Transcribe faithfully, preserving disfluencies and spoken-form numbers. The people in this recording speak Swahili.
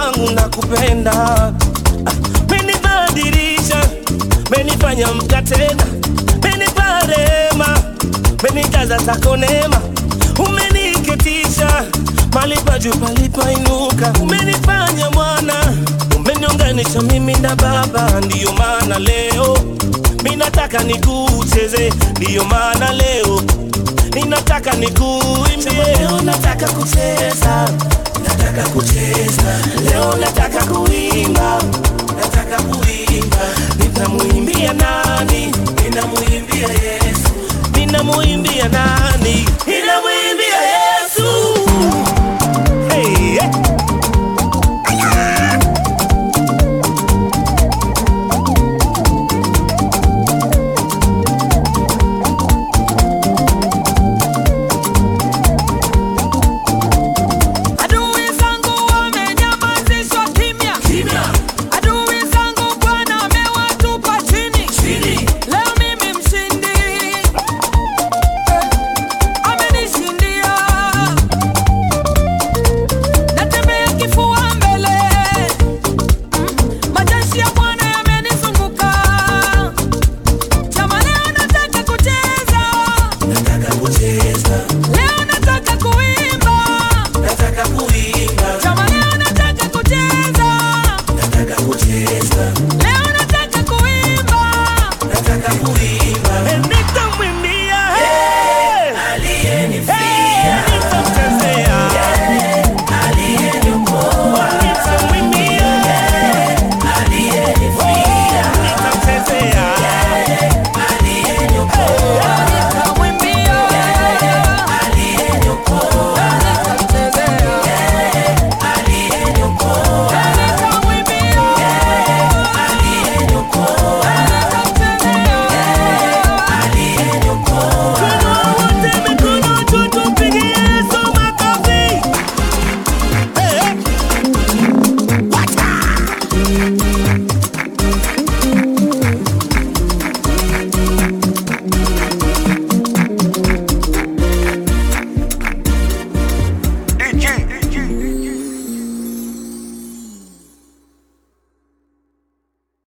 wangu nakupenda. Menibadilisha, menifanya mpya tena, menipa rehema, menijaza zako neema. Umeniketisha mahali pa juu palipainuka, umenifanya mwana, umeniunganisha mimi na Baba. Ndiyo maana leo minataka nikucheze, ndiyo maana leo ninataka nikuimbie. Leo nataka kucheza, nataka kucheza, leo nataka kuimba, nataka kuimba. Ninamuimbia nani? Ninamuimbia Yesu. Ninamuimbia nani?